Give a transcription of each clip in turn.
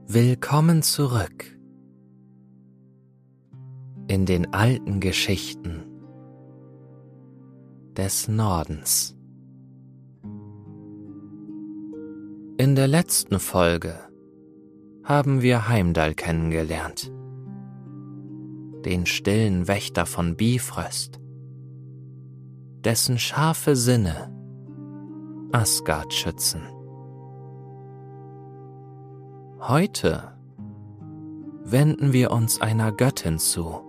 Willkommen zurück in den alten Geschichten des Nordens. In der letzten Folge haben wir Heimdall kennengelernt, den stillen Wächter von Bifröst, dessen scharfe Sinne Asgard schützen. Heute wenden wir uns einer Göttin zu,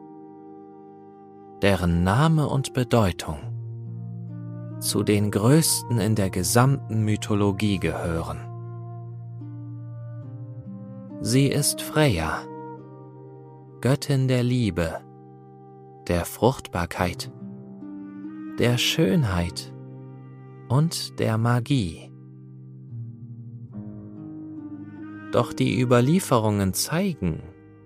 deren Name und Bedeutung zu den größten in der gesamten Mythologie gehören. Sie ist Freyja, Göttin der Liebe, der Fruchtbarkeit, der Schönheit und der Magie. Doch die Überlieferungen zeigen,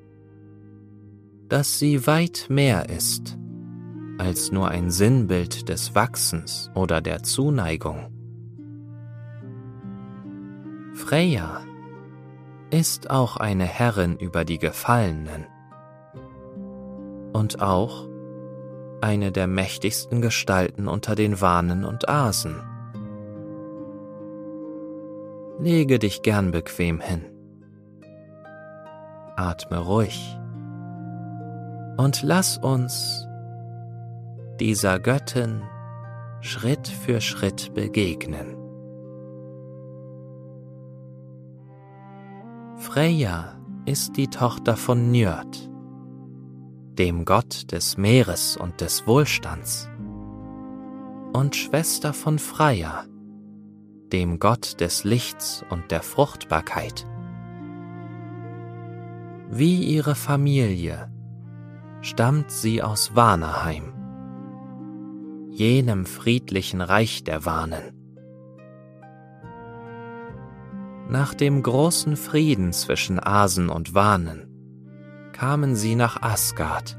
dass sie weit mehr ist als nur ein Sinnbild des Wachsens oder der Zuneigung. Freyja ist auch eine Herrin über die Gefallenen und auch eine der mächtigsten Gestalten unter den Wanen und Asen. Lege dich gern bequem hin. Atme ruhig und lass uns dieser Göttin Schritt für Schritt begegnen. Freyja ist die Tochter von Njord, dem Gott des Meeres und des Wohlstands, und Schwester von Freya, dem Gott des Lichts und der Fruchtbarkeit. Wie ihre Familie stammt sie aus Vanaheim, jenem friedlichen Reich der Wanen. Nach dem großen Frieden zwischen Asen und Wanen kamen sie nach Asgard.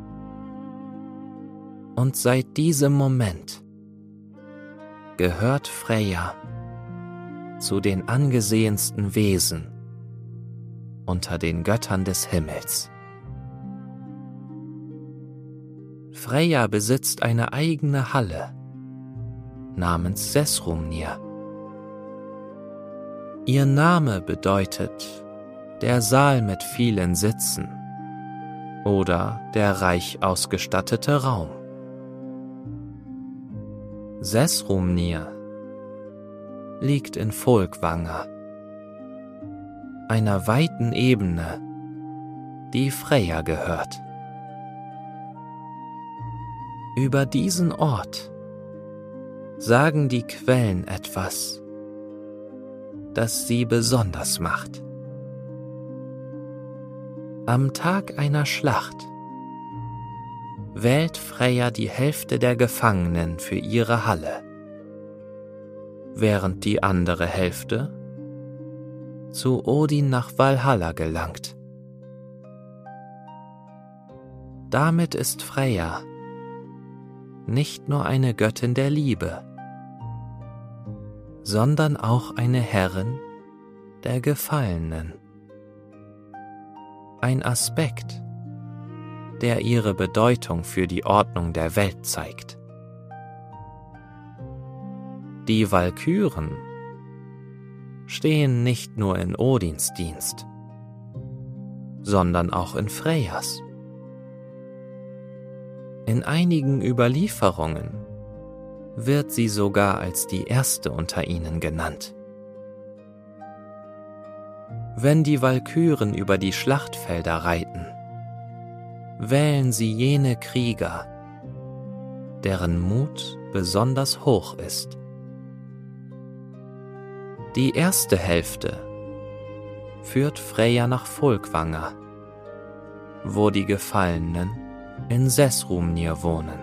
Und seit diesem Moment gehört Freyja zu den angesehensten Wesen unter den Göttern des Himmels. Freyja besitzt eine eigene Halle namens Sessrumnir. Ihr Name bedeutet der Saal mit vielen Sitzen oder der reich ausgestattete Raum. Sessrumnir liegt in Folkvanger, einer weiten Ebene, die Freyja gehört. Über diesen Ort sagen die Quellen etwas, das sie besonders macht. Am Tag einer Schlacht wählt Freyja die Hälfte der Gefangenen für ihre Halle, während die andere Hälfte zu Odin nach Valhalla gelangt. Damit ist Freyja nicht nur eine Göttin der Liebe, sondern auch eine Herrin der Gefallenen. Ein Aspekt, der ihre Bedeutung für die Ordnung der Welt zeigt. Die Walküren stehen nicht nur in Odins Dienst, sondern auch in Freyjas. In einigen Überlieferungen wird sie sogar als die erste unter ihnen genannt. Wenn die Walküren über die Schlachtfelder reiten, wählen sie jene Krieger, deren Mut besonders hoch ist. Die erste Hälfte führt Freyja nach Folkvanger, wo die Gefallenen in Sessrumnir wohnen.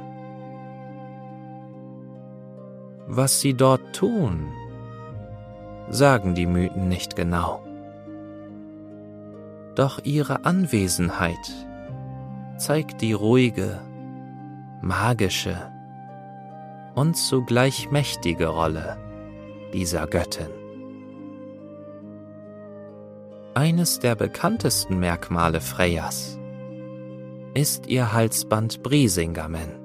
Was sie dort tun, sagen die Mythen nicht genau. Doch ihre Anwesenheit zeigt die ruhige, magische und zugleich mächtige Rolle dieser Göttin. Eines der bekanntesten Merkmale Freyjas ist ihr Halsband Brisingamen.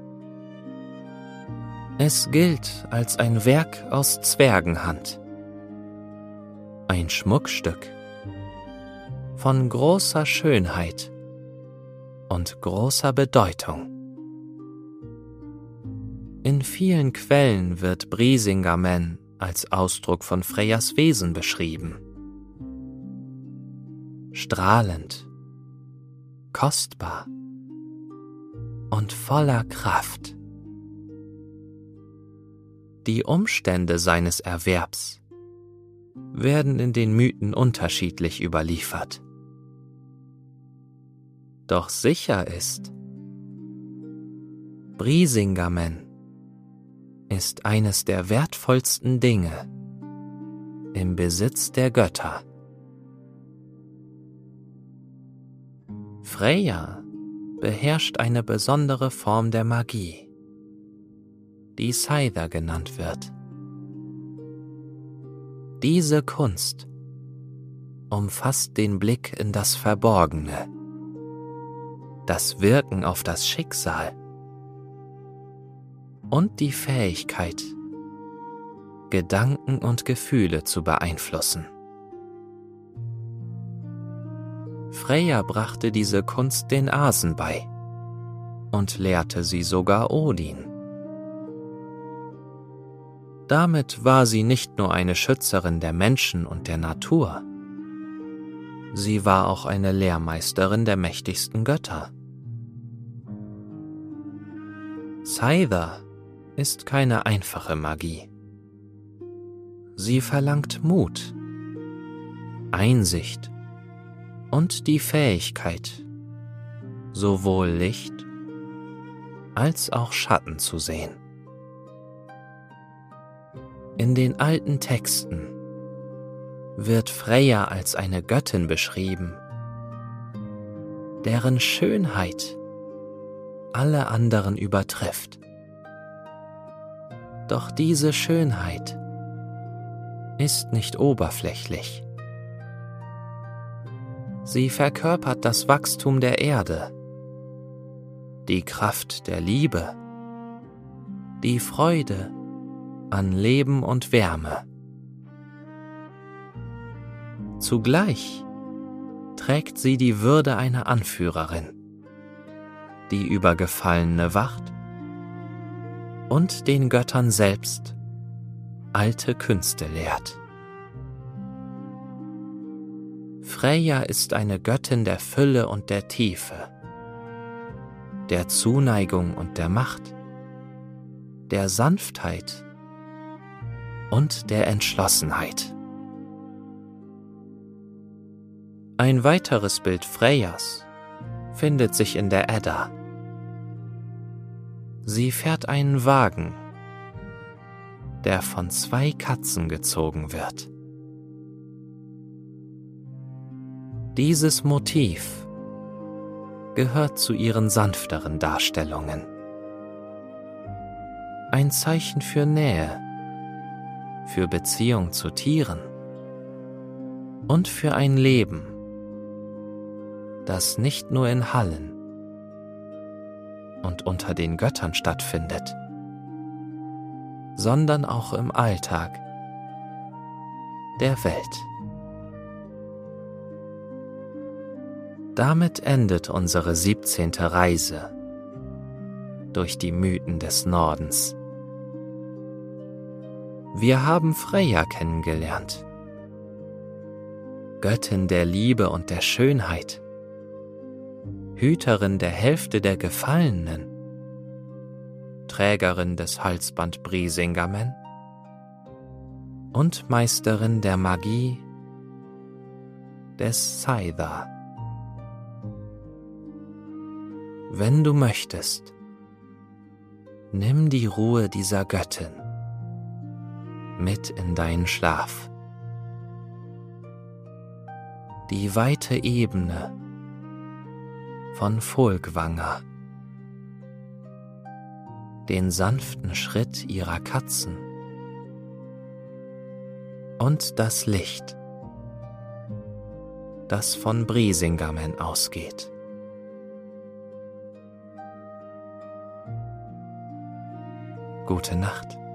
Es gilt als ein Werk aus Zwergenhand, ein Schmuckstück von großer Schönheit und großer Bedeutung. In vielen Quellen wird Brisingamen als Ausdruck von Freyjas Wesen beschrieben. Strahlend, kostbar und voller Kraft. Die Umstände seines Erwerbs werden in den Mythen unterschiedlich überliefert. Doch sicher ist, Brisingamen ist eines der wertvollsten Dinge im Besitz der Götter. Freyja beherrscht eine besondere Form der Magie, die Scyther genannt wird. Diese Kunst umfasst den Blick in das Verborgene, das Wirken auf das Schicksal und die Fähigkeit, Gedanken und Gefühle zu beeinflussen. Freyja brachte diese Kunst den Asen bei und lehrte sie sogar Odin. Damit war sie nicht nur eine Schützerin der Menschen und der Natur, sie war auch eine Lehrmeisterin der mächtigsten Götter. Scyther ist keine einfache Magie. Sie verlangt Mut, Einsicht und die Fähigkeit, sowohl Licht als auch Schatten zu sehen. In den alten Texten wird Freyja als eine Göttin beschrieben, deren Schönheit alle anderen übertrifft. Doch diese Schönheit ist nicht oberflächlich. Sie verkörpert das Wachstum der Erde, die Kraft der Liebe, die Freude an Leben und Wärme. Zugleich trägt sie die Würde einer Anführerin, die über Gefallene wacht und den Göttern selbst alte Künste lehrt. Freyja ist eine Göttin der Fülle und der Tiefe, der Zuneigung und der Macht, der Sanftheit und der Entschlossenheit. Ein weiteres Bild Freyjas findet sich in der Edda. Sie fährt einen Wagen, der von 2 Katzen gezogen wird. Dieses Motiv gehört zu ihren sanfteren Darstellungen. Ein Zeichen für Nähe, für Beziehung zu Tieren und für ein Leben, das nicht nur in Hallen und unter den Göttern stattfindet, sondern auch im Alltag der Welt. Damit endet unsere 17. Reise durch die Mythen des Nordens. Wir haben Freyja kennengelernt, Göttin der Liebe und der Schönheit, Hüterin der Hälfte der Gefallenen, Trägerin des Halsband Brisingamen und Meisterin der Magie des Scyther. Wenn du möchtest, nimm die Ruhe dieser Göttin mit in deinen Schlaf. Die weite Ebene von Folkvanger, den sanften Schritt ihrer Katzen und das Licht das von Brisingamen ausgeht. Gute Nacht.